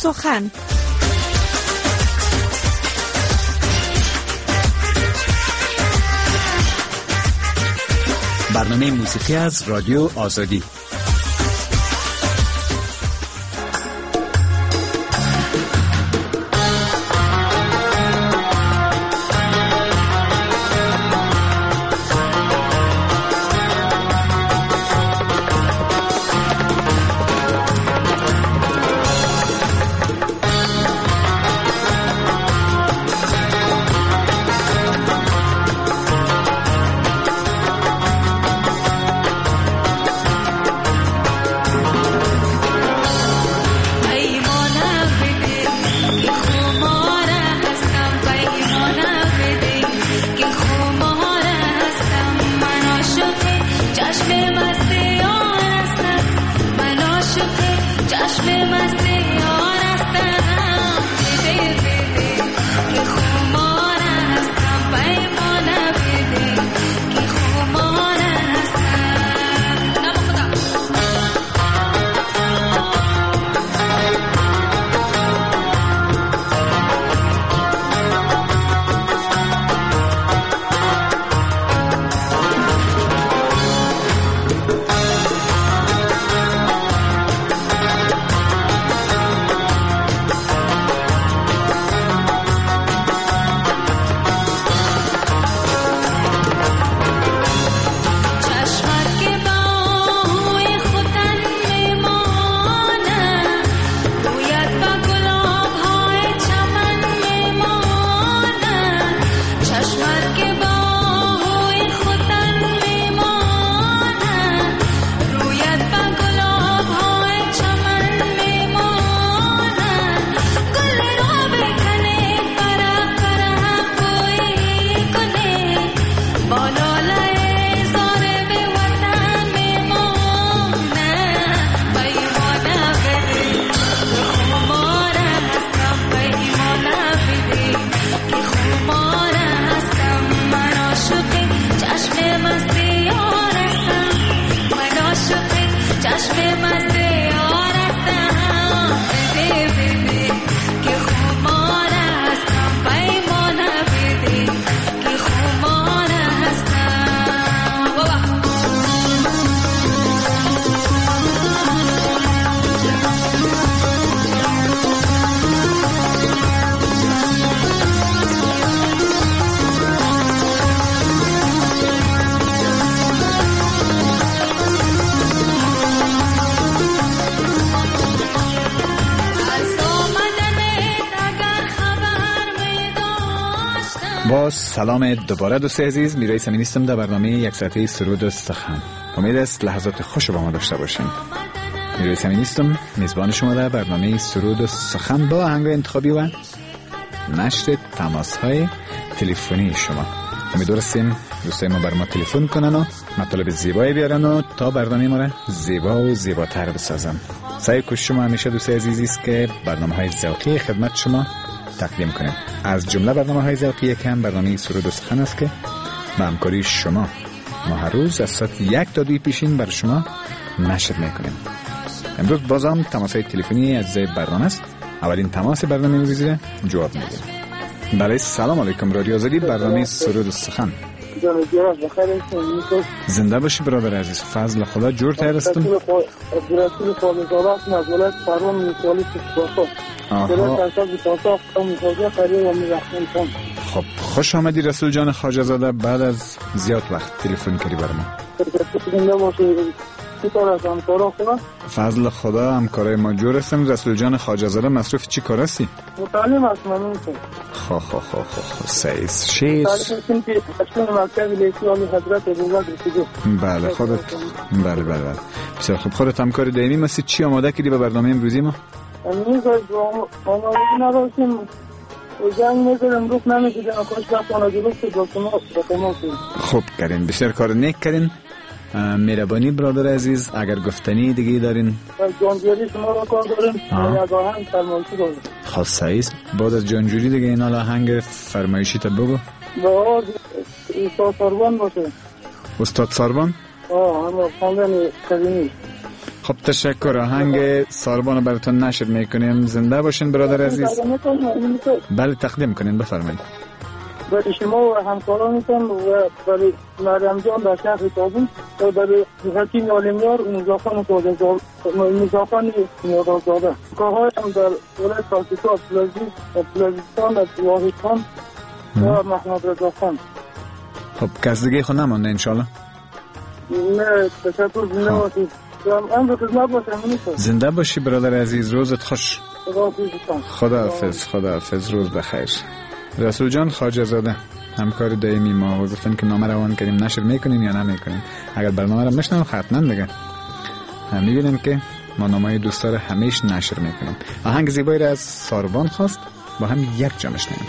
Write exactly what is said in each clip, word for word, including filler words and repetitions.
سخن. برنامه موسیقی از رادیو آزادی. با سلام دوباره دوست عزیز، میرای سمین هستم در برنامه یک ساعته سرود و سخن. امید است لحظات خوش با ما داشته باشین. میرای سمین هستم، میزبان شما در برنامه سرود و سخن با آهنگ انتخابی و نشر تماس‌های تلفنی شما. امیدواریم دوستای ما بر ما تلفن کنن و مطالب زیبایی بیارن و تا برنامه ما را زیبا و زیباتر بسازن. سعی کوشش شما همیشه دوستای عزیزی است که برنامه‌های ذوقی خدمت شما تقدیم کنیم. از جمله برنامه‌های ذوقی کم برنامه سرود و سخن است که با همکاری شما ما هر روز از ساعت یک تا دوی پیشین بر شما نشر میکنیم. امروز بازم تماس‌های تلفنی از برنامه است. اولین تماس برنامه می‌گیره جواب میدیم. بله، سلام علیکم. رادیو آزادی، برنامه سرود و سخن. زنده باشی برادر عزیز. فضل خدا جور تر هستم. خب خوش آمدی رسول جان خواجه زاده، بعد از زیاد وقت تلفن کردی بر ما. فضل خدا همکارای ما جور هستم. رسول جان خواجه زاده مصروف چی کار هستی؟ متعلم هستم. خب خب خب خب سعیس شیش بله خودت. بله بله بله بسیار خوب. خودت همکار دائمی هستی. چی آماده کردی به برنامه امروزی ما؟ امروز آماده نداشتیم. جنگ می‌کردم روز نمی‌کردم کاش بخوانه درست بود. خب کردین، بسیار کار نیک کردین. مهربانی برادر عزیز، اگر گفتنی دیگه دارین جانجوری شما را کار داریم. یک آهنگ فرمایشی داریم. خاصه است. بعد از جانجوری دیگه این آهنگ فرمایشی تا بگو. با استاد ساربان باشه. استاد ساربان؟ آه، همه خواندن قدیمی. خب تشکر. آهنگ ساربان براتون نشر میکنیم. زنده باشین برادر عزیز. بله تقدیم کنین، بفرمایید. برای شما و همکارانتان و برای مریم جان در شهر کابل و برای حکیم عالمیار مزاخان مزاخان نیازاده کارهایم در ولایت پاکستان بلوچستان و واحدخان و محمد رضا خان. خب کس دیگه خود نمانده انشالله؟ نه تشکر. زنده باشید. زنده باشی برادر عزیز. روزت خوش. خدا حافظ. خدا حافظ. روز بخیر. رسول جان خواجه زاده همکار دائمی ما و گفتن که نامه روان کردیم نشر میکنیم یا نمیکنیم. اگر برنامه رو میشنم حتما دیگه میبینیم که ما نامه دوستا رو همیشه نشر میکنیم. آهنگ زیبایی را از ساربان خواست، با هم یک جا میشنیم.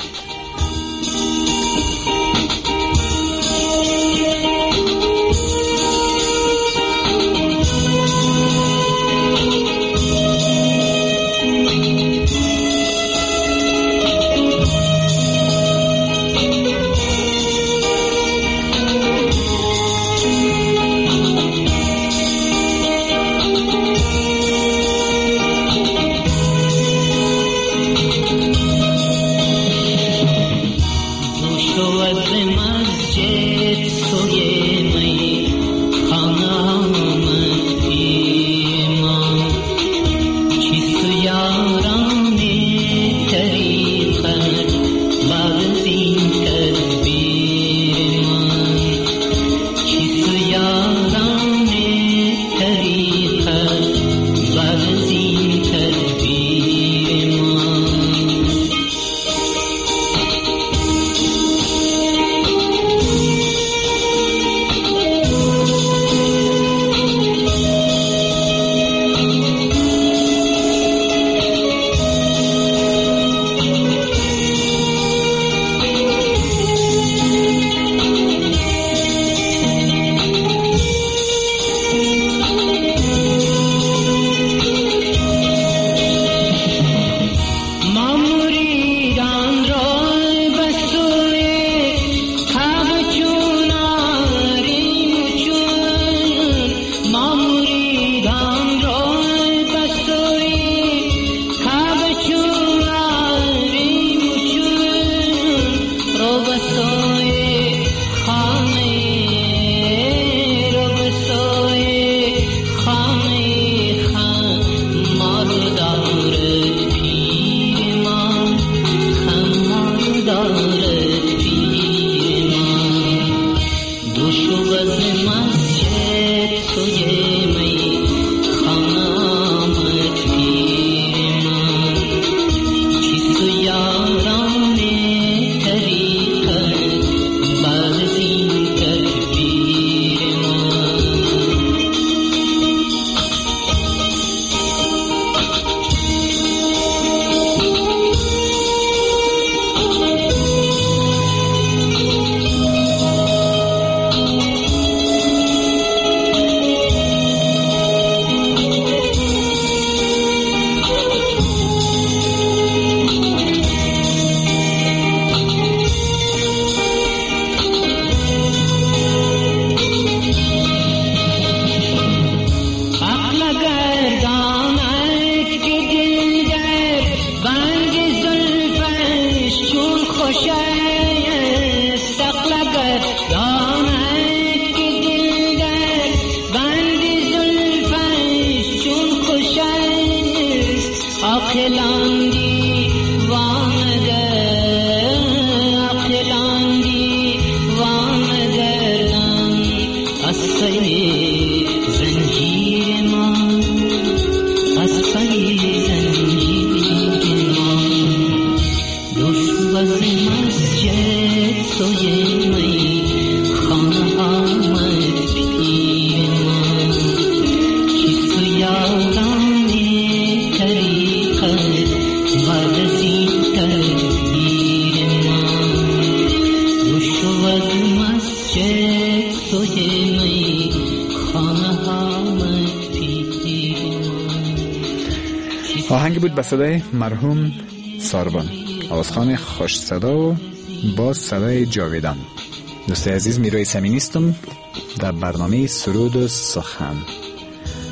آهنگی بود به صدای مرحوم ساربان، آوازخوان خوش صدا و با صدای جاویدان. دوست عزیز، میرای سمینیستم در برنامه سرود و سخن.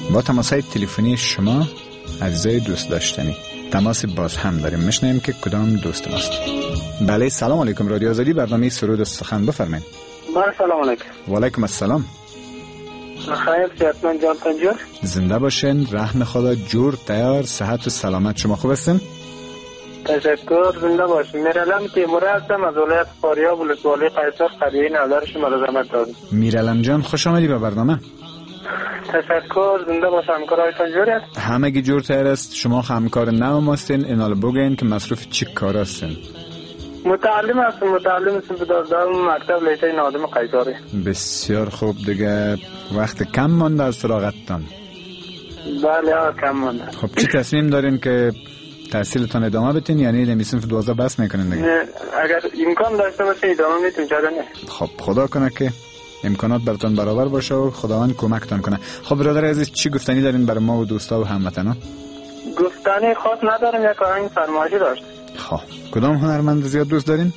با تماس‌های تلفنی شما عزیزای دوست داشتنی تماس باز هم داریم. میشنیم که کدام دوست ماست. بله سلام علیکم. رادیو آزادی، برنامه سرود و سخن، بفرمایید. بله سلام علیکم. و علیکم السلام. خیر سیادتمند جان پنجور. زنده باشین، رحم خدا جور تیار، صحت و سلامت. شما خوب هستین؟ تشکر، زنده باشین. میرعلم تیموره هستم از ولایت فاریاب، ولسوالی قیصر، قریه نظر شما را زحمت دارم. میرعلم جان خوش آمدی به برنامه. تشکر، زنده باش. همکارایتان جوری است؟ همگی جور تیار است. شما همکار نو ماستین، اینال بگین که مصروف چی کار هستین؟ متعلم هستم، متعلم هستم بداردارم مکتب لیسه نادم قیصری. بسیار خوب. دیگه وقت کم مانده از فراغتتان؟ بله ها کم مانده. خب چی تصمیم دارین که تحصیلتان ادامه بدین، یعنی نمی صنف دوازده بس میکنین دیگه؟ اگر امکان داشته باشه ادامه میتون، چرا نه؟ خب خدا کنه که امکانات براتون برابر باشه و خداوند کمکتان کنه. خب برادر عزیز چی گفتنی دارین برای ما و دوستا و هموطنا؟ گفتنی خاص ندارم، یک آهنگ فرمایشی داشت. خب کدام هنرمند زیاد دوست دارین؟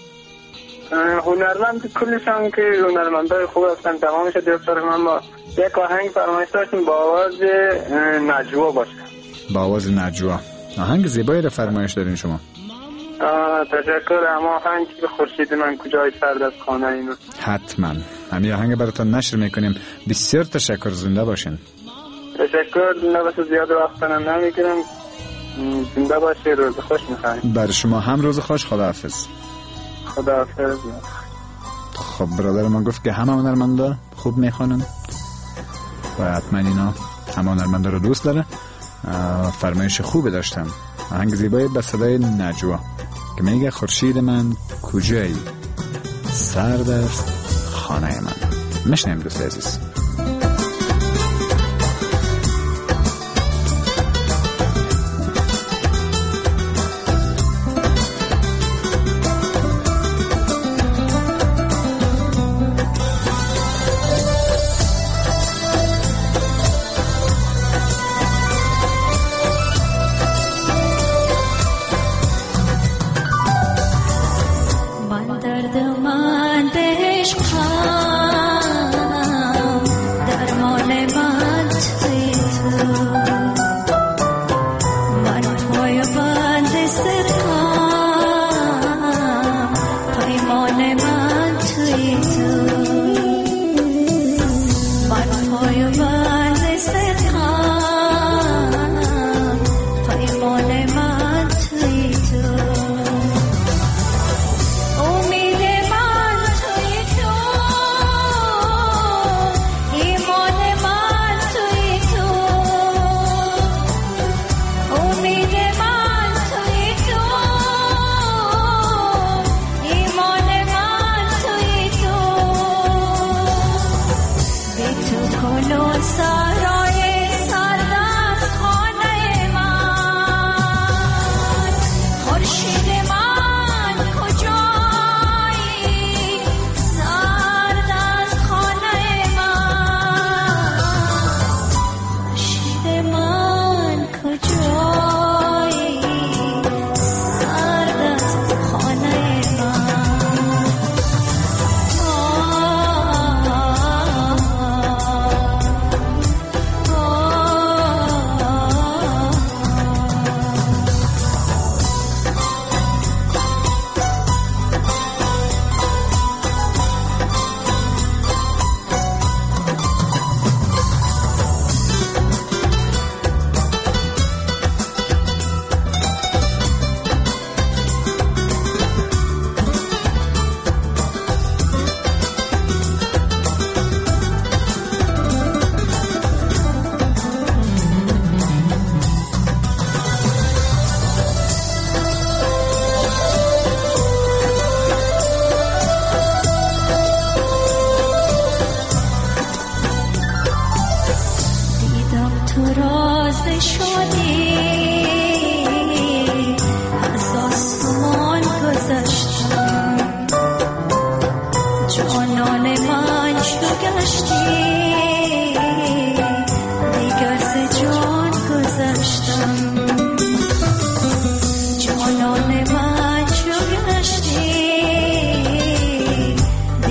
هنرمند کلشان که هنرمندای خوب هستن، تمامش دوست دارم، اما یک آهنگ فرمایش داشتیم با آواز نجوا باشه. با آواز نجوا. آهنگ زیبایی رو فرمایش دارین شما. آه تشکر. اما آهنگ که خورشید من کجای سرد از خانه اینو. حتما همین آهنگ براتون نشر میکنیم. بسیار تشکر، زنده باشین. تشکر، زنده باشین. زیاد وقت نمیگیرم. زنده باشین، روز خوش میخوایم. برای شما هم روز خوش. خداحافظ. خداحافظ. خب برادر من گفت که همه هنرمندا خوب میخوانن و حتما اینا همه هنرمندا رو دوست داره. فرمایش خوبی داشتم. آهنگ زیبایی به صدای نجوا که میگه خورشید من کجایی سرد است خانه من. میشنیم دوست عزیز.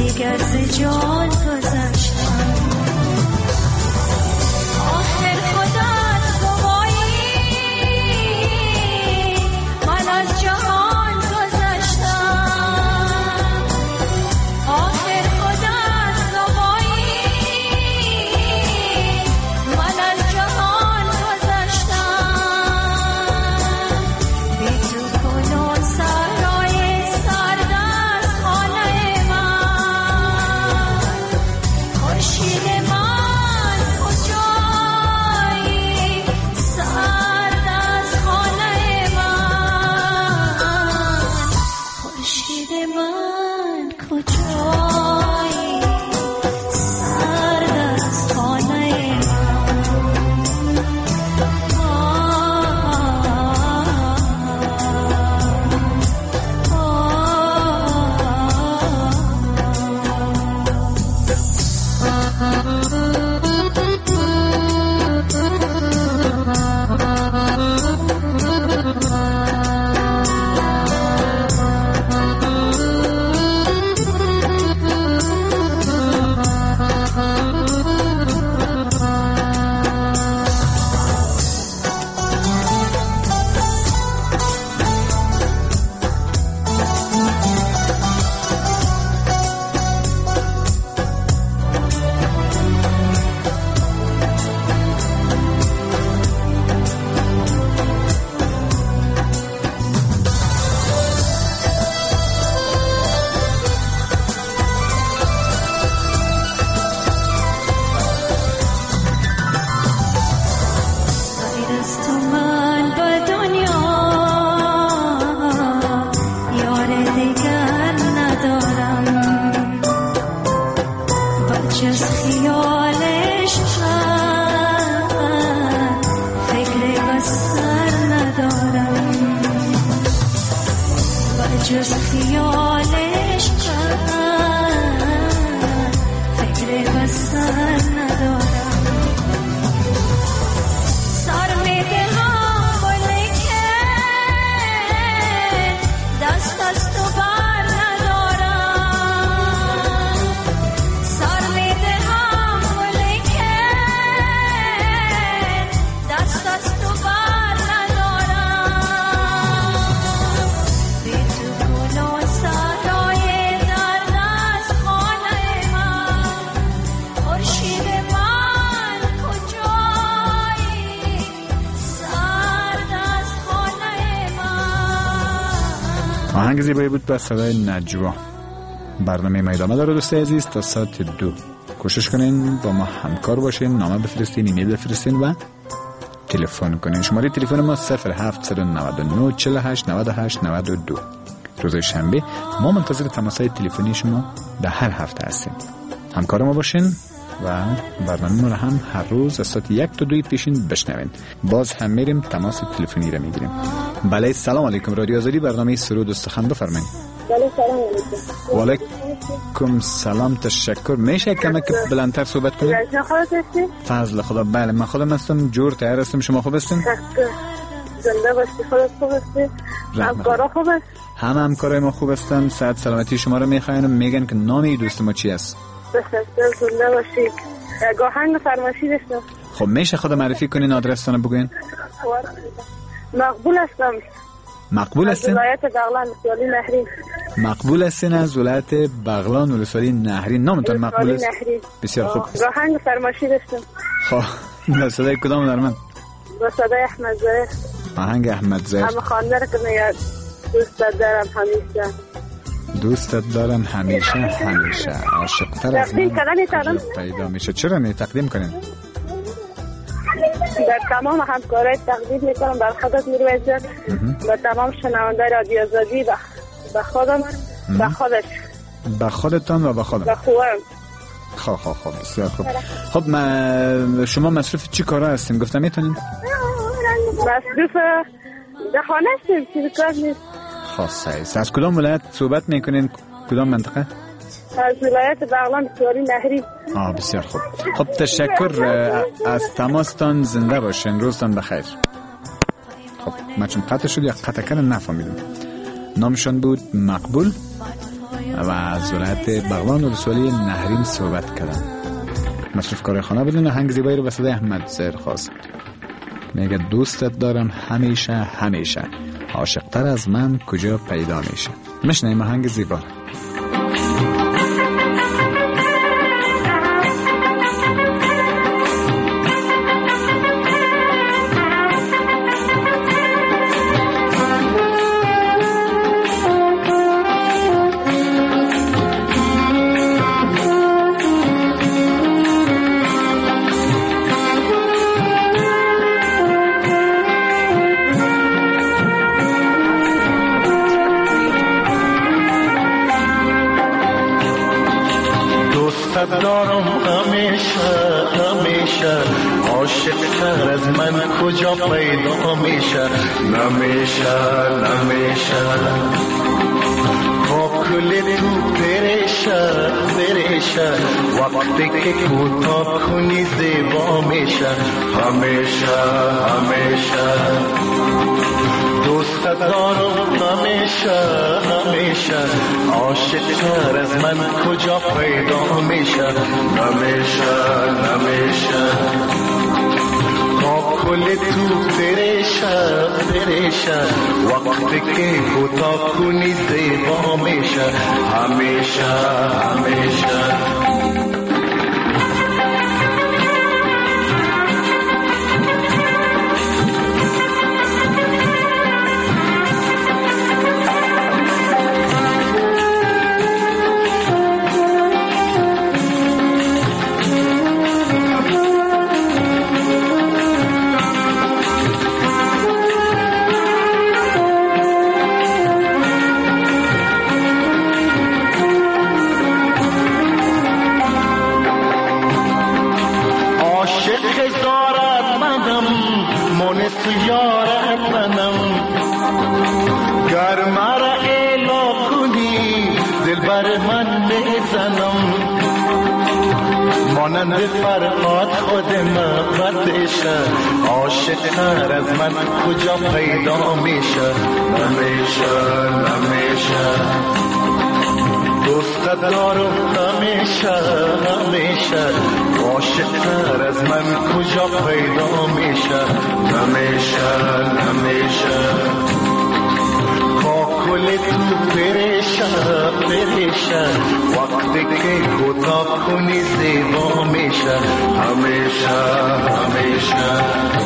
جان گذشتم آخر خدا جز خیالش چند فکر بسر ندارم و جز خیالش چند فکر بسر ندارم سر میده هم بلیکه دست از تو بر ندارم سر میده هم بلیکه دست از تو بر ندارم بی تو گل و صدای درد از خانه من خورشید من کجایی سرد از خانه من. آهنگ زیبایی بود با صدای نجوا. برنامه ما ادامه داره دوست عزیز تا ساعت دو. کوشش کنین با ما همکار باشین، نامه بفرستین، ایمیل بفرستین و تلفن کنین. شماره تلفن ما صفر هفت نه نه چهل و هشت نود و هشت نود و دو. روز شنبه ما منتظر تماس‌های تلفنی شما در هر هفته هستیم. همکار ما باشین و برنامه ما رو هم هر روز از ساعت یک تا دوی پیشین بشنوین. باز هم میریم تماس تلفنی رو میگیریم. بله سلام علیکم، رادیو آزادی، برنامه سرود و سخن، بفرمایید. بله سلام علیکم. وعلیکم سلام، تشکر. میشه کمی که بلندتر صحبت کنید؟ رجنا خودت هستی؟ فضل خدا. بله من خودم هستم، جور تیار هستم. شما خوب هستین؟ زنده باشی، خودت خوب هستی؟ همکارا خوب است؟ همه همکارای ما خوب هستن. صحت سلامتی شما رو میخواین و میگن که نام این دوست ما چی است؟ تشکر، زنده باشی. گاهنگ فرمایشی داشتم. خب میشه خود معرفی کنین، آدرستان بگوین؟ مقبول هستم. مقبول هستین؟ از ولایت بغلان ولسوالی نهرین. مقبول هستین از ولایت بغلان ولسوالی نهرین. نامتون مقبول است؟ بسیار خوب. گاهنگ فرمایشی داشتم. خب با صدای کدام در من؟ با صدای احمد زاهر. آهنگ احمد زاهر. همه خانده رو که میاد دوستت دارم همیشه. دوستت دارم همیشه همیشه عاشق‌تر از من پیدا میشه. چرا نه تقدیم کنین؟ در تمام همکارای تقدیم میکنم بر خودت میرویز جان و تمام شنونده رادیو آزادی و به خودم و خودش به خودتان و به خودم به خوبم. خب خب خب بسیار خوب. خب ما شما مصروف چی کارا هستین؟ گفتم میتونین؟ مصروف در خانه هستیم، چیزی کار نیست. خاصه است. از کدام ولایت صحبت میکنین؟ کدام منطقه؟ از ولایت بغلان ولسوالی نهرین. آه بسیار خوب. خب تشکر از تماستان، زنده باشین، روزتان بخیر. خب من چون قطع شد یا قطع کنه نفهمیدم. نامشان بود مقبول و از ولایت بغلان ولسوالی نهرین صحبت کردن. مصروف کار خانه بودن. آهنگ زیبایی رو به صدای احمد زاهر خواست. میگه دوستت دارم همیشه همیشه عاشق‌تر از من کجا پیدا میشه. میشنیم آهنگ زیبا. دارم همیشه همیشه عاشق‌تر از من کجا پیدا میشه نمیشه نمیشه با کل تو پریشه پریشه وقتی که کوتاه کنی زیبا میشه همیشه همیشه دوست دارم همیشه همیشه عاشق‌تر از من کجا پیدا میشه نمیشه نمیشه با کل تو پریشه پریشه وقتی که کوتاه کنی زیبا میشه همیشه همیشه مانند فرهاد خود محبتشه عاشق‌تر از من کجا پیدا میشه نمیشه نمیشه دوست دارم همیشه همیشه عاشق‌تر از من کجا پیدا میشه نمیشه نمیشه با کل تو پریشه پریشه وقتی که کوتاه کنی زیبا میشه همیشه همیشه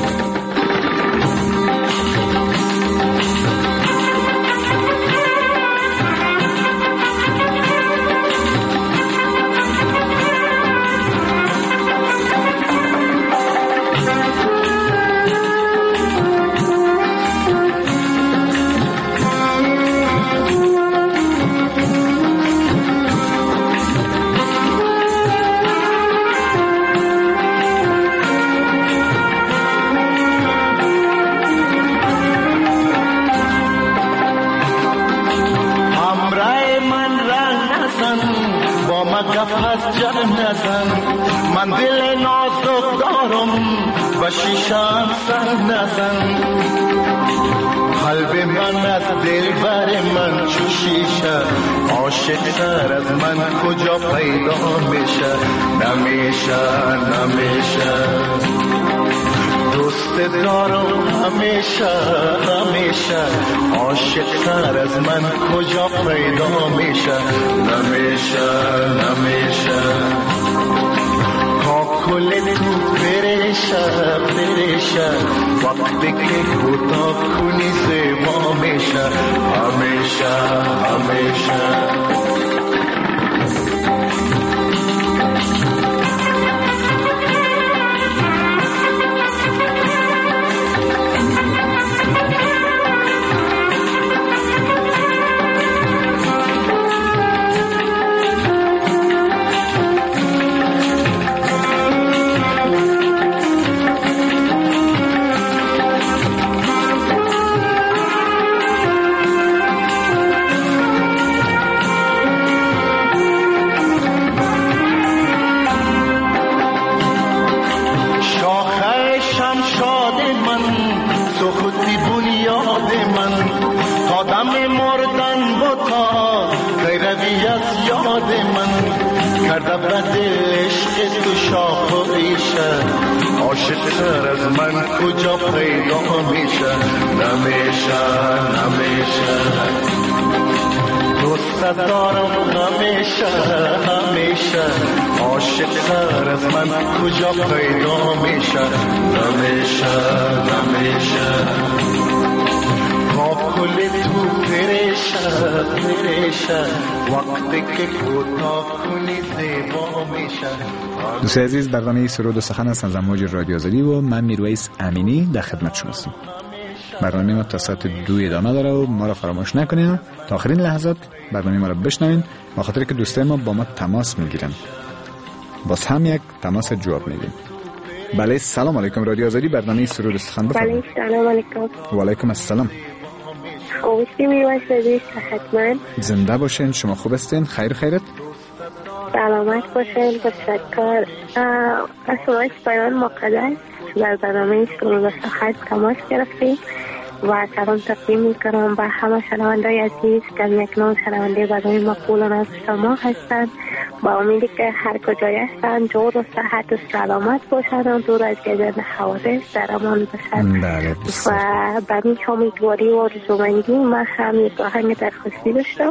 من دل نازک دارم و شیشم سر نزن قلب من از دل بر من چو شیشه عاشق‌تر از من کجا پیدا میشه نمیشه نمیشه دوست دارم همیشه همیشه عاشق‌تر از من کجا پیدا میشه نمیشه نمیشه کل تو پریشه پریشه وقتی که کوتاه کنی زیبا میشه همیشه همیشه عاشق‌تر از من کجا پیدا میشه نمیشه نمیشه دوست دارم همیشه همیشه عاشق‌تر از من کجا پیدا میشه نمیشه نمیشه با کل تو پریشه پریشه وقتی که کوتاه کنی زیبا میشه. دوست عزیز، برنامه سرود و سخن از امواج رادیو آزادی و من میرویس امینی در خدمت شما هستم. برنامه ما تا ساعت دو ادامه داره و ما را فراموش نکنید تا آخرین لحظات برنامه ما را بشنوین، با خاطر که دوستای ما با ما تماس میگیرن. باز هم یک تماس جواب میدیم. بله، سلام علیکم رادیو آزادی، برنامه سرود و سخن بفرمایید. بله، سلام علیکم. و علیکم السلام. خوبی میرویس عزیز، حتما زنده باشین. شما خوب هستین؟ خیر خیرت؟ سلامت باشین. تشکر. از شما بیان مقدس در برنامه سرود و سخن تماس گرفتیم و سلام تقدیم میکنم به همه شنوندای عزیز که اکنون شنونده برنامه مقبول از شما هستند. با امیدی که هر کجای هستند جور و صحت و سلامت باشند، دور از گردن حوادث در امان باشند. و به این امیدواری و آرزومندی من هم یک آهنگ درخواستی داشتم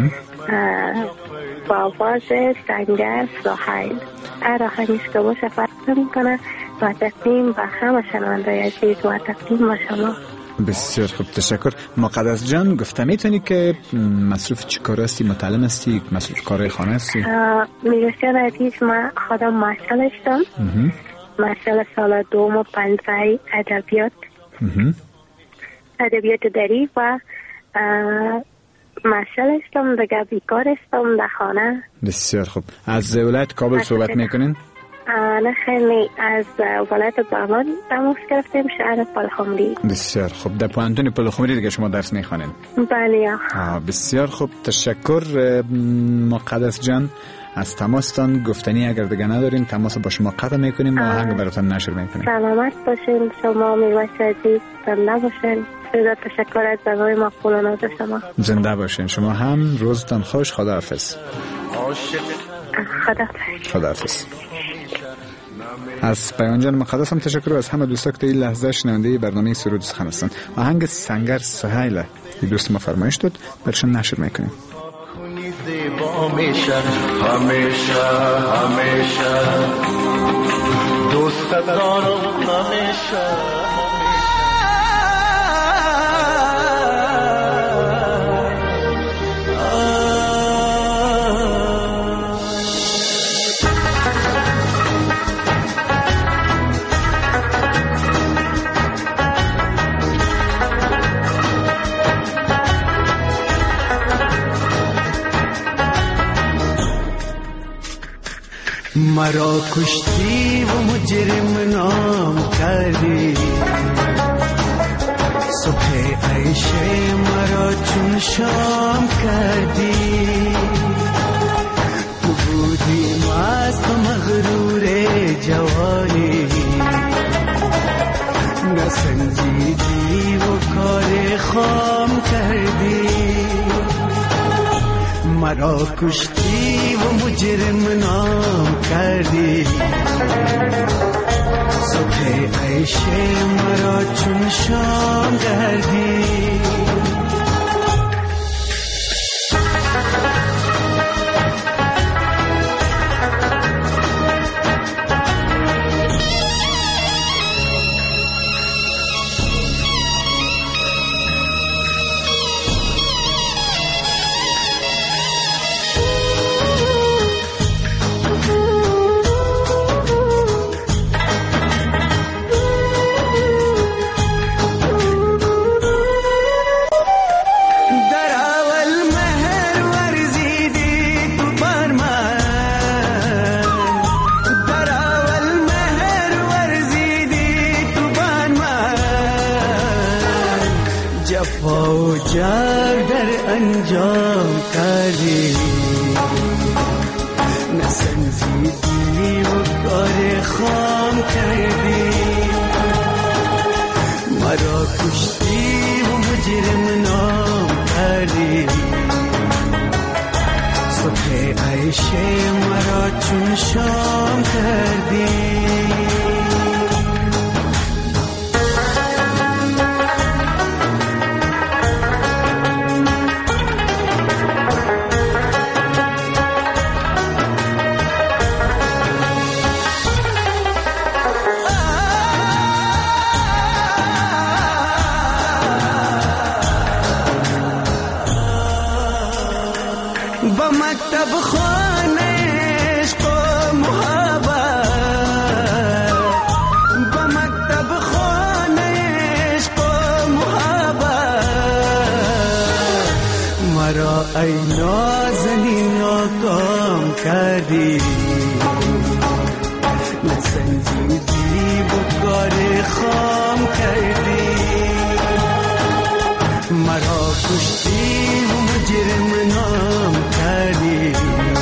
با آواز سنگر ساحل. هر آهنگش که باشه فرق میکنه و تقدیم به همه شنوندای عزیز و تقدیم به شما. بسیار خوب، تشکر. مقدس جان، گفته میتونی که مصروف چی کار هستی؟ متعلم هستی؟ مصروف کارهای خانه هستی؟ میرسیان عزیز، من خودم مشغل هستم. مشغل سال دوم و پنجه ادبیات ادبیات دری و مشغل هستم دیگه، بیکار هستم در خانه. بسیار خوب. از ولایت کابل صحبت میکنین؟ نه خیلی، از ولایت بغلان تماس گرفتیم، شهر پلخمری. بسیار خوب. در پوهنتون پلخمری دیگه شما درس میخوانین؟ بله. بسیار خوب، تشکر مقدس جان. از تماستان گفتنی اگر دیگه ندارین تماس با شما قطع میکنیم و آهنگ براتون نشر میکنیم. سلامت باشین شما، میرویس عزیز، زنده باشین. بسیار تشکر از برنامه مقبولانه شما. زنده باشین شما هم. روزتان خوش. خداحافظ. خداحافظ. خداحافظ. از پیام جان مقدس هم تشکر و از همه دوستا که این لحظه شنونده برنامه سرود سخن هستند. آهنگ سنگر سهیل این دوست ما فرمایش داد، برشان نشر میکنیم. همیشه همیشه همیشه دوست دارم همیشه. مرا کشتی و مجرم نام کردی، صبح عیش مرا چون شام کردی. تو بودی مست و مغرور جوانی، نسنجیدی و کار خام کردی. مرا کشتی و مجرم نام کردی، صبح عیش مرا چون شام کردی. ای نازنین ناکام کردی، نسنجیدی و کار خام کردی. مرا کشتی و مجرم نام کردی،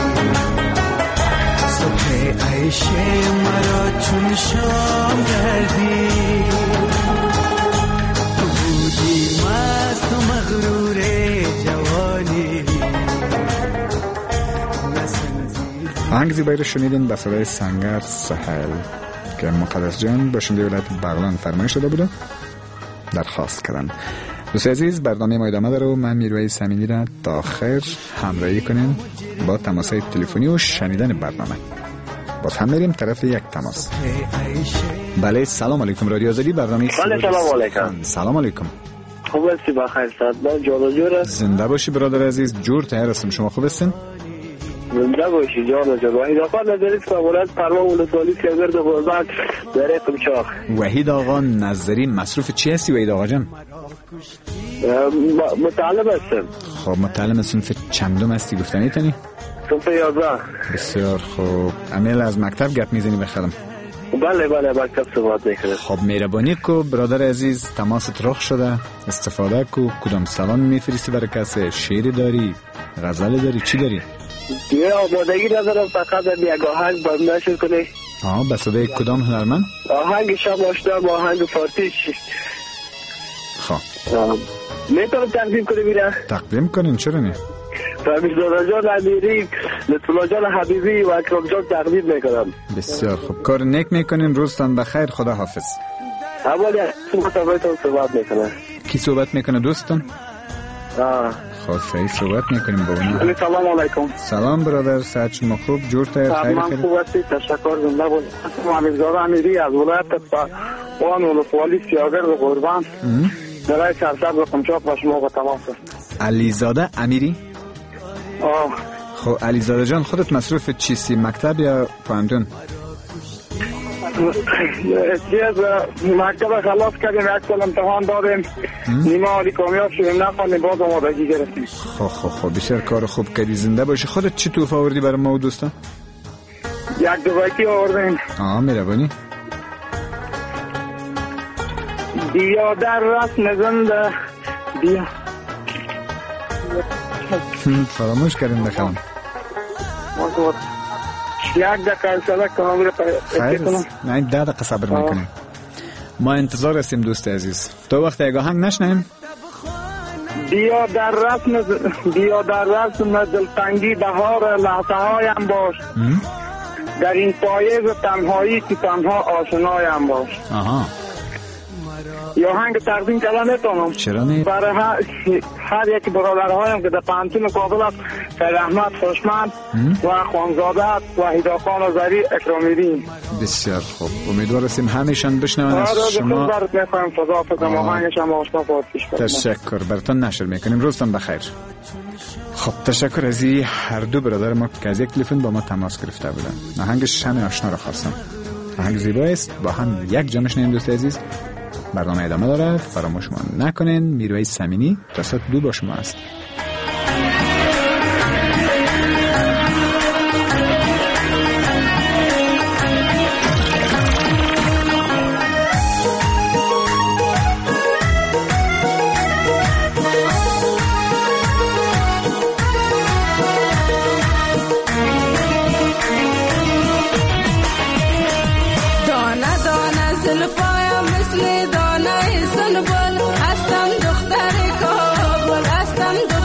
صبح عیش مرا چون شام کردی. تو بودی مست و مغرور جوانی. آهنگ زیبایی رو شنیدین با صدای سنگر سهیل که مقدس جان باشنده ولایت بغلان فرمایش داده بوده، درخواست کردن. دوست عزیز برنامه ما ادامه داره و من میرویس امینی را تا آخر همراهی کنیم با تماس‌های تلفنی و شنیدن برنامه. باز هم میریم طرف یک تماس. بله سلام علیکم، رادیو آزادی برنامه. بله سلام علیکم. سلام علیکم. خوب هستی؟ بخیر صد با جان جور. زنده باشی برادر عزیز، جور تهر هستم. شما خوب هستین؟ زنده باشی جان جان. وحید آقا نظری فقط پروا ولسوالی سیگرد غربت در قمچاق. وحید آقا نظری مصروف چی هستی وحید آقا جان؟ متعلم هستم. خب متعلم صنف چندم هستی گفتنی تانی؟ صنف یازده. بسیار خوب. امیل از مکتب گپ میزنی بخدم؟ بله بله مکتب صحبت میکنم. خب مهربانی کو برادر عزیز، تماست رخ شده، استفاده کو. کدام سلام میفرستی برای کسی؟ شعری داری؟ غزل داری؟ چی داری؟ دیگه آمادگی ندارم، فقط یک آهنگ بندشون کنی. آه به صدای کدام هنرمند؟ آهنگ شب آشنا با آهنگ فارسیش. خب میتونم تقدیم کنی میره؟ تقدیم کنین، چرا نه؟ فرمیش دادا جان امیری، لطفالله جان حبیبی و اکرام جان تقدیم میکنم. بسیار خوب، کار نیک میکنین. روزتان بخیر، خدا حافظ. اولی از مطابقتون صحبت میکنه. کی صحبت میکنه دوستان؟ آه خب صحیح صحبت میکنیم با اون. سلام علیکم. سلام برادر، صحت شما خوب؟ جور تایر خیر من خیر؟ خوب هستی، تشکر. زنده بود. فرمیش دادا امیری از ولایت وان ولسوالی سیاگرد قربان درای سرسبز قمچاق با شما با تماس است. علیزاده امیری؟ آه خب علیزاده جان، خودت مصروف چیستی، مکتب یا پانتون؟ چیز مکتب خلاص کردیم، یک سال امتحان دادیم، نیمه حالی کامیاب شدیم، نخواندیم، باز آمادگی گرفتیم. خب خب خب بسیار کار خوب کردی، زنده باشی. خودت چی توفه آوردی برای ما و دوستا؟ یک دو بیتی آوردیم. آه میربانی؟ بیا در رسم زنده بیا. فراموش کردیم بخوام. یک دقیقه صدا کنم. خیر نه ده دقیقه صبر میکنیم. ما انتظار هستیم دوست عزیز. تو وقت یک آهنگ نشنیم؟ بیا در رسم بیا در رسم دلتنگی بهار لحظه هایم باش، در این پاییز تنهایی که تنها آشنایم باش. آها یا هنگ تقدیم کردن میتونم. چرا نه؟ برای هر, هر یکی برادرهایم که در پانتون کابل است، سید احمد خوشمند و خوانزاده و هداخان و زری اکرامیدین. بسیار خوب، امیدوار هستیم همیشان بشنون از شما. برات میخوایم فضا فضا آهنگش هم آشنا پارتیش کنیم. تشکر، براتون نشر میکنیم. روزتان بخیر. خب تشکر از این هر دو برادر ما که از یک تلفن با ما تماس گرفته بودن. آهنگ شم آشنا را خواستم. آهنگ زیبا است، با هم یک جا میشنیم دوست عزیز. برنامه ادامه دارد، فراموش نکنین. میرویس سمینی تا ساعت دو با شما است. هستم دختر کابل، هستم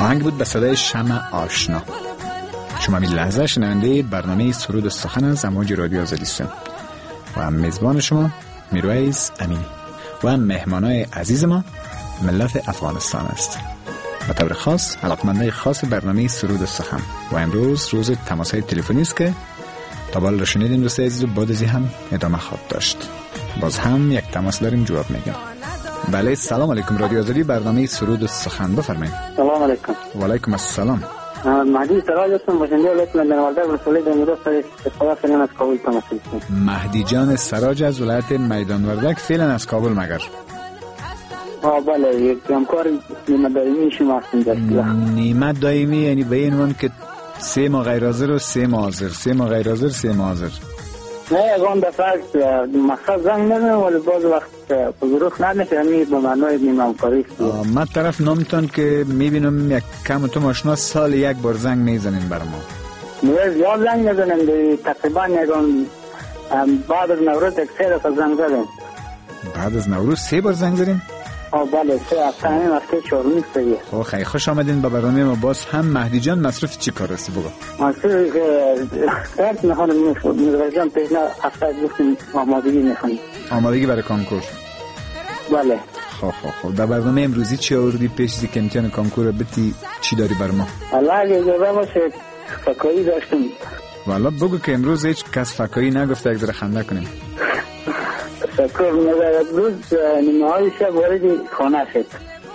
آهنگ بود به صدای شمع آشنا. شما می لحظه شنونده برنامه سرود و سخن از امواج رادیو آزادی هستید و میزبان شما میرویس امینی و مهمانای عزیز ما ملت افغانستان است. به طور خاص علاقمندای خاص برنامه سرود و سخن و امروز روز تماس‌های تلفنی است که تا بالا رو شنیدیم دوست عزیز و بعد از هم ادامه خواهد داشت. باز هم یک تماس داریم جواب میگیم. بله سلام علیکم رادیو آزادی برنامه سرود و سخن بفرمایید. سلام علیکم. و علیکم السلام. مهدی سراج هستم باشنده ولایت میدانوردک مسئول دمیرو سر استفاده فعلا از کابل تماس میگیرم. مهدی جان سراج از ولایت میدانوردک فعلا از کابل مگر؟ آه بله یک همکار نیمه دائمی شما هستیم در نیمه دائمی یعنی به این ون که سه ماه غیر حاضر و سه ماه حاضر سه ماه غیر حاضر سه ماه حاضر. نه اگان دفعه مقصد زنگ نزنم ولی باز وقت بزرگ نمیشه همی به معنای نیمه همکاری است. من طرف نامتان که میبینم یک کم تو ماشنا سال یک بار زنگ میزنین بر ما. نه زیاد زنگ نزنم تقریبا یکان بعد از نوروز یک سه دفعه زنگ زدم. بعد از نوروز سه بار زنگ زدیم؟ آه بله سه هفته همین هفته چهارمی سریه. خب خیلی خوش آمدین به برنامه ما. باز هم مهدی جان مصرف چی کار هستی بگو؟ مصرف درس میخوانم میرویس جان پیشنا هفته گفتیم آمادگی میخوانیم. آمادگی برای کانکور؟ بله. خب خب خب در برنامه امروزی چی آوردی پیش از که امتحان کانکور بتی چی داری بر ما؟ الله اگه اجازه باشه فکایی داشتم. والا بگو که امروز هیچ کس فکایی نگفته یک ذره خنده کنیم. شکر می‌دارد روز نیمه های شب وارد خانه شد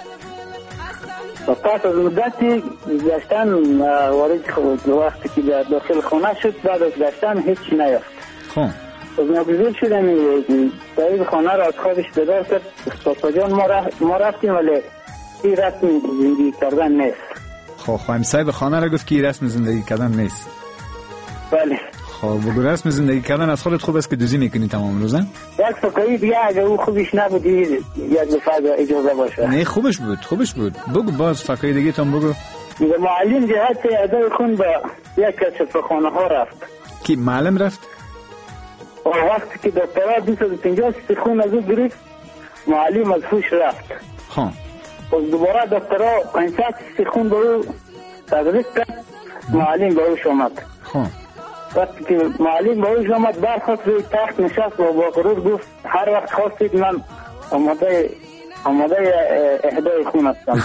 و پس از مدتی گشتن وارد خود وقتی که در داخل خانه شد بعد از گشتن هیچی نیافت. خب از ناگزیر شدم صاحب خانه را از خوابش بیدار کرد. استاد جان ما رفتیم ولی این رسم زندگی کردن نیست. خب خواهیم صاحب خانه را گفت که این رسم زندگی کردن نیست. بله. خب بگو رسم زندگی کردن از خودت خوب است که دوزی میکنی تمام روزه؟ یک فکایی دیگه اگه او خوبش نبود یک دفعه اجازه باشه. نه خوبش بود خوبش بود. بگو باز فکایی دیگه تام بگو. میگه معلم جهت ادای خون به یک کسب خانه ها رفت. کی معلم رفت؟ و وقتی که دکترها دویست و پنجاه خون از او گرفت معلم از هوش رفت. خب و دوباره دکترها پانصد خون به او تدریس کرد. معلم به اوش آمد. خب وقتی که معلم به اوش آمد برخواست روی تخت نشست و با غرور گفت هر وقت خواستید من آماده آماده اهدای خون هستم.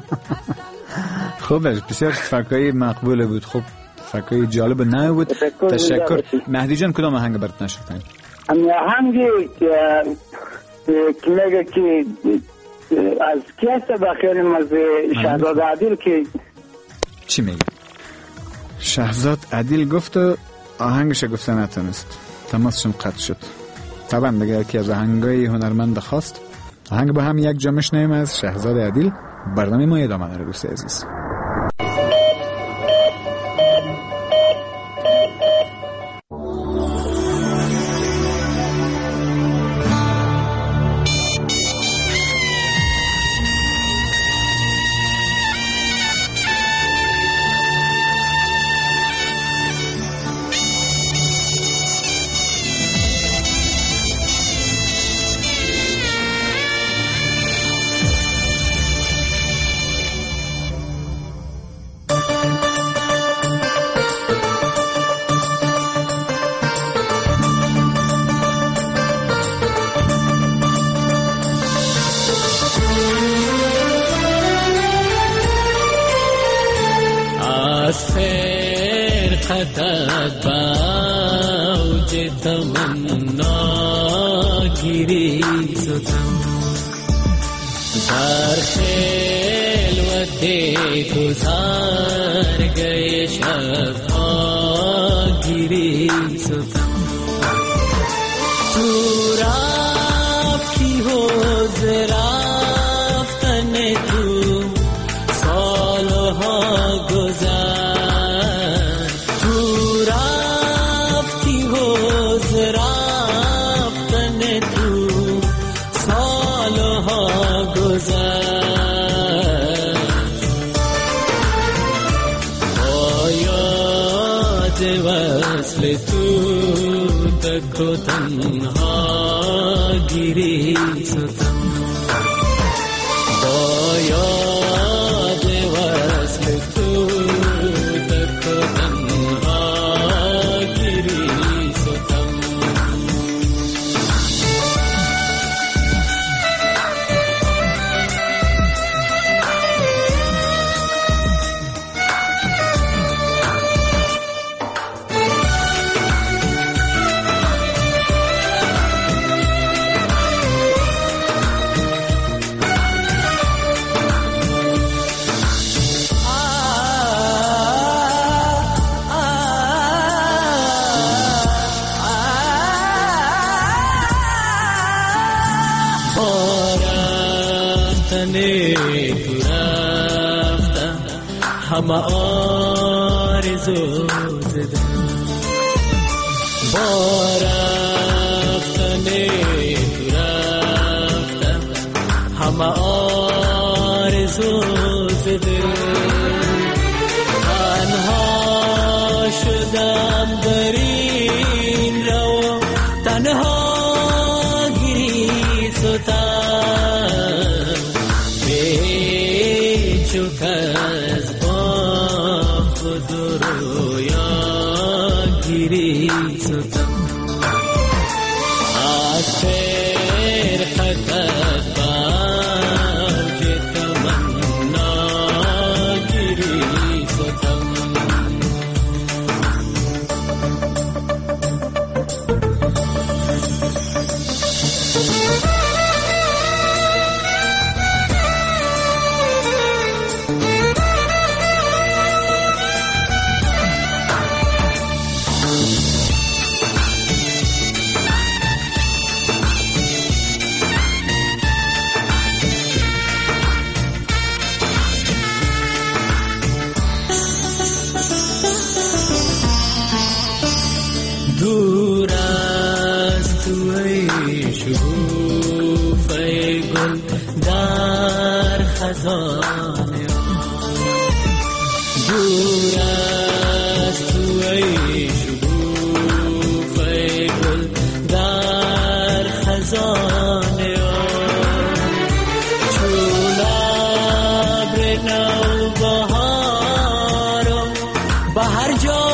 خوبه بسیار فکایی مقبول بود. خب فکایی جالب نه بود. تشکر. مهدی جان کدام آهنگ برات نشد کنیم؟ امی آهنگی که میگه که از کی هست بخیالیم از شهزاد عادل که چی میگه؟ شهزاد عادل گفت و آهنگش گفته نتونست تماسشون قطع شد. طبعا دیگه یکی از آهنگای هنرمند خواست آهنگ با هم یک جامش نیم از شهزاد عادل. برنامه ما ادامه داره دوست عزیز. خطت باوج تمنا گیری ستم در خلوت گزار گئے شبها گیری ستم تو رفتی و رفتن تو سالها گذشت. وصل تو تک و تنها گیری ستم با یاد وصل رفتن تو رفتم همه آرزو زدم با رفتن تو رفتم همه آرزو زدم تنها شدم در این رو تنها از با خود رویا گیری ستم از فرقت باج تمنا گیری ستم دور از توی شکوفه گل در خزانه دور از توی شکوفه گل در خزانه چون ابر نوبهارم به هر جا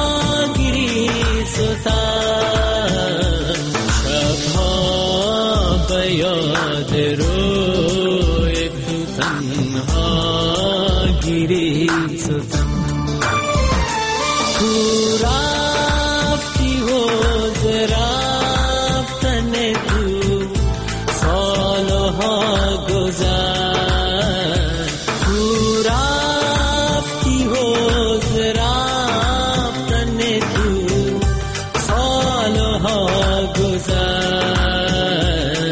شبها به یاد روی تو تنها گیری ستم تو رفتی و ز رفتن تو سالها گذشت تو رفتی و ز رفتن تو سالها گذشت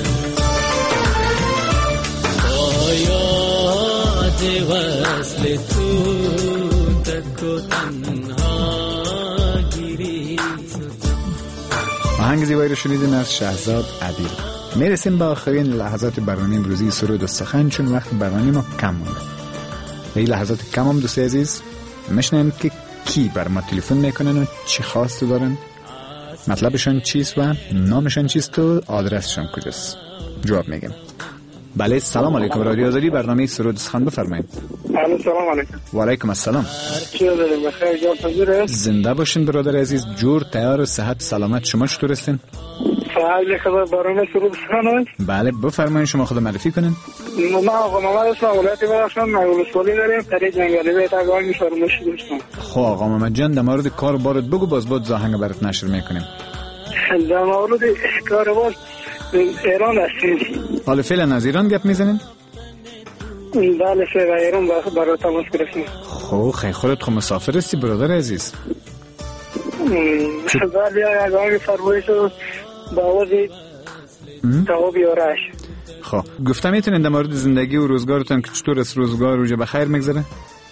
با یاد وصل تو تک و تنها گیری ستم. آهنگ زیبایی رو شنیدیم از شهزاد عدیل. میرسیم به آخرین لحظات برنامه امروزی سرود و سخن، چون وقت برنامه ما کم مونده. به این لحظات کم هم دوست عزیز میشنیم که کی بر ما تلفن میکنن و چی خواست دارن، مطلبشون چیست و نامشون چیست و آدرسشون کجاست. جواب میگم. بله، سلام علیکم. رادیو آزادی، برنامه سرود و سخن بفرمایید. سلام علیکم. و علیکم السلام. چی دارین؟ بخیر، جان پذیره؟ زنده باشین برادر عزیز. جور، تیار و صحت سلامت. شما چطور هستین؟ سوال خبر برنامه سرود سخن. بله بفرمایید، شما خود معرفی کنین. ما آقا محمد هستم، ولایت بدخشان، ولسوالی داریم، قریه جنگلی بیت اگان میشورمش دوستان. خب آقا محمد جان، در مورد کار بارت بگو، باز باز زاهنگ برات نشر میکنیم. در مورد کار باز ایران هستیم. حالا فعلا از ایران گپ میزنین؟ بله فعلا ایران برای تماس گرفتیم. خب خیلی خودت خب مسافر هستی برادر عزیز؟ بله اگه فرمایش رو با آوازی توابی آرش. خب گفتم میتونین در مورد زندگی و روزگارتون که چطور است، روزگار روزه بخیر میگذره؟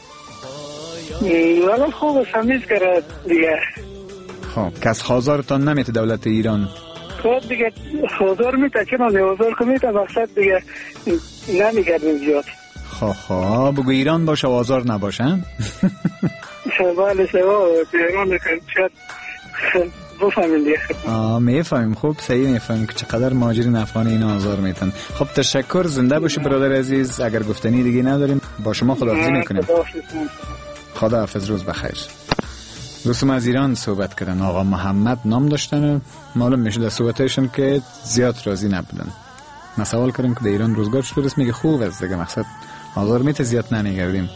والا خوب سمیز کرد دیگه. خب کس خازارتان نمیته دولت ایران؟ خب دیگه خازار میته، چه نمی خازار که میته، مقصد دیگه نمیگردیم زیاد. خب خب بگو ایران باشه و آزار نباشن. بله سوا ایران که شاید بفهمیم دیگه. آه میفهمیم. خوب صحیح میفهمیم که چقدر مهاجرین افغان اینا آزار میتن. خب تشکر، زنده باشی برادر عزیز. اگر گفتنی دیگه نداریم با شما خداحافظی میکنیم. خداحافظ، روز بخیر. دوستم از ایران صحبت کردن، آقا محمد نام داشتن و معلوم میشه در صحبتایشون که زیاد راضی نبودن. ما سوال کردیم که در ایران روزگار چطور است، میگه خوب است دیگه، مقصد آزار میته زیاد نمیگردیم.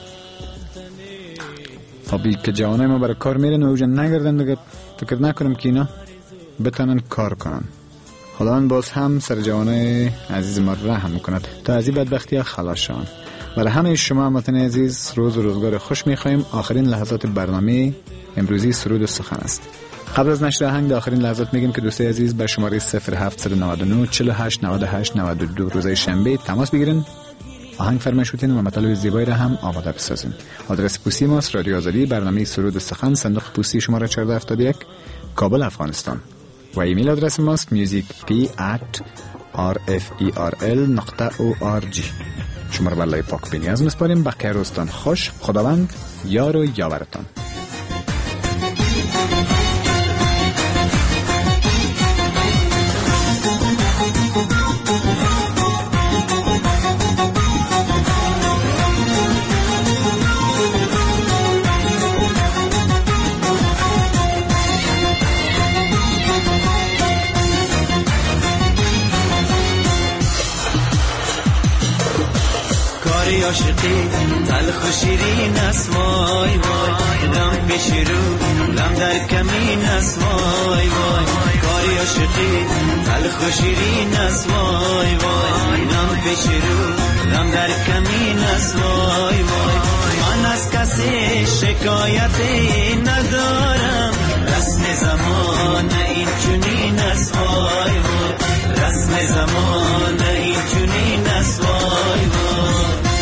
خب که جوانای ما برای کار میرن و اوجا نگردن دیگه، فکر نکنم که اینا بتونن کار کنن. خداوند باز هم سر جوانای عزیز ما رحم کند تا از این بدبختی ها خلاص شوند. برای همه شما هموطن عزیز روز و روزگار خوش میخوایم. آخرین لحظات برنامه امروزی سرود و سخن است. قبل از نشر آهنگ در آخرین لحظات میگیم که دوستای عزیز به شماره صفر هفت نه نه چهل و هشت نود و هشت نود و دو روز شنبه تماس بگیرین آهنگ فرمایشتین و مطالب زیبایی را هم آماده بسازیم. آدرس پستی ماست رادیو آزادی، برنامه سرود سخن، صندوق پستی شماره چهارده هفتاد و یک، کابل، افغانستان. و ایمیل آدرس ماست musicp at rferl نقطه org. شما را بالای پاک بینیاز میسپاریم. بقیه روزتان خوش. خداوند یار و یاورتان. عاشقی تلخ و شیرین است وای وای، لم پیش رو لم در کمین است وای وای. کاری عاشقی تلخ و شیرین است وای وای، لم پیش رو لم در کمین است وای وای. من از کسی شکایتی ندارم، رسم زمان این چنین است وای وای، رسم زمان این چنین است وای وای.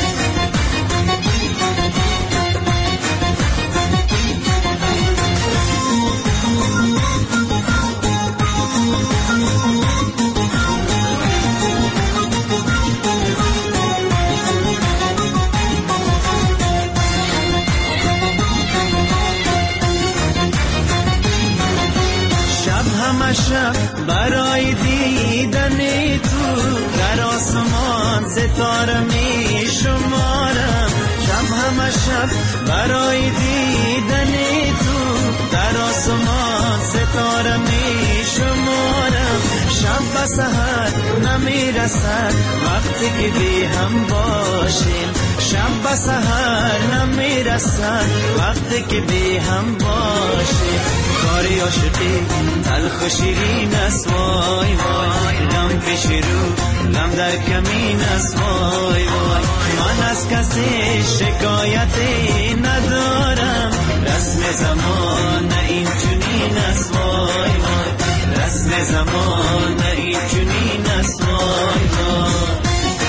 شب برای دیدن تو در آسمان ستاره می شمارم، شب همه شب برای دیدن تو در آسمان ستاره می شمارم. شب و سحر نمی رسد وقتی که بی هم باشیم، شب و سحر نمی رسد وقتی که بی هم باشیم. کاری عاشقی تلخ و شیرین است وای وای، لم پیش رو لم در کمین است وای وای. من از کسی شکایتی ندارم، رسم زمان این چنین است وای وای، رسم زمان این چنین است وای وای.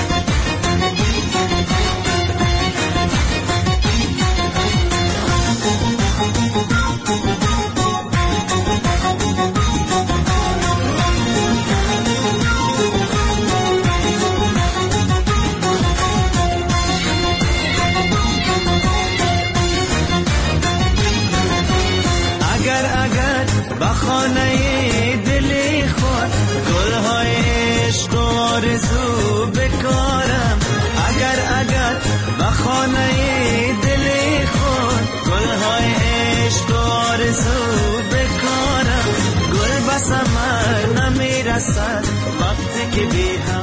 خانه دل خود گلهای عشق و آرزو بکارم، اگر اگر به خانه دل خود گلهای عشق و آرزو بکارم. گل به ثمر نمیرسد وقتی که بی هم